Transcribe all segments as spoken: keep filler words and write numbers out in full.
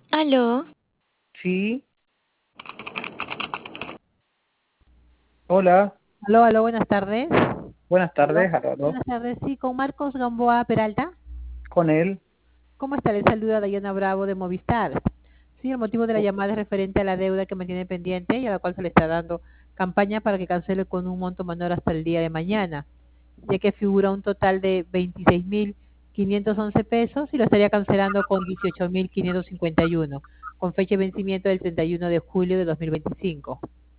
Aló, Sí, hola, Aló, aló, buenas tardes. buenas Aló. tardes, Aló, Buenas tardes, sí, con Marcos Gamboa Peralta. con él. ¿Cómo está? Le saluda Dayana Bravo de Movistar. Sí, el motivo de la Oh, llamada es referente a la deuda que mantiene pendiente y a la cual se le está dando campaña para que cancele con un monto menor hasta el día de mañana, ya que figura un total de veintiséis mil quinientos once pesos y lo estaría cancelando con dieciocho mil quinientos cincuenta y uno, con fecha de vencimiento del treinta y uno de julio de dos mil veinticinco.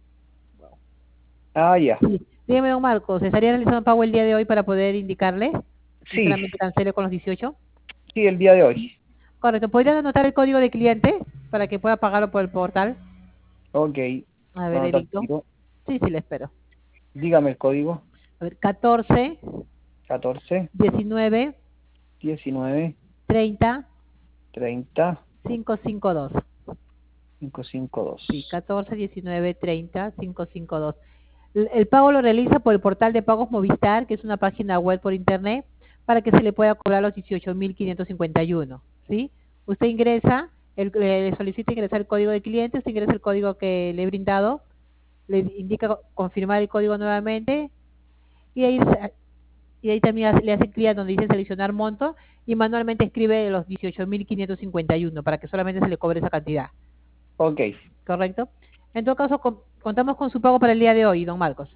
ah, ya. Sí. Dígame, don Marcos, ¿estaría realizando pago el día de hoy para poder indicarle y Sí, solamente cancele con los dieciocho? sí, el día de hoy. Correcto. ¿Podría anotar el código de cliente para que pueda pagarlo por el portal? Ok, A ver, lo le anoto al dicto. tiro. Sí, sí, le espero. Dígame el código. A ver, catorce, Catorce, diecinueve, diecinueve, treinta, treinta, quinientos cincuenta y dos. quinientos cincuenta y Sí, dos. catorce, diecinueve, treinta, quinientos cincuenta y dos. El el pago lo realiza por el portal de pagos Movistar, que es una página web por internet, para que se le pueda cobrar los dieciocho mil quinientos cincuenta y uno, ¿sí? Usted ingresa, el- le solicita ingresar el código de cliente, usted ingresa el código que le he brindado, le indica confirmar el código nuevamente y ahí, sa- y ahí también hace- le hace clic donde dice seleccionar monto y manualmente escribe los dieciocho mil quinientos cincuenta y uno para que solamente se le cobre esa cantidad, Ok, ¿correcto? En todo caso, con- contamos con su pago para el día de hoy, don Marcos.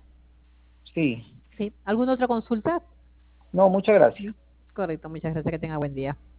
sí. ¿Sí? ¿Alguna otra consulta? No, muchas gracias. Correcto, muchas gracias, que tenga buen día.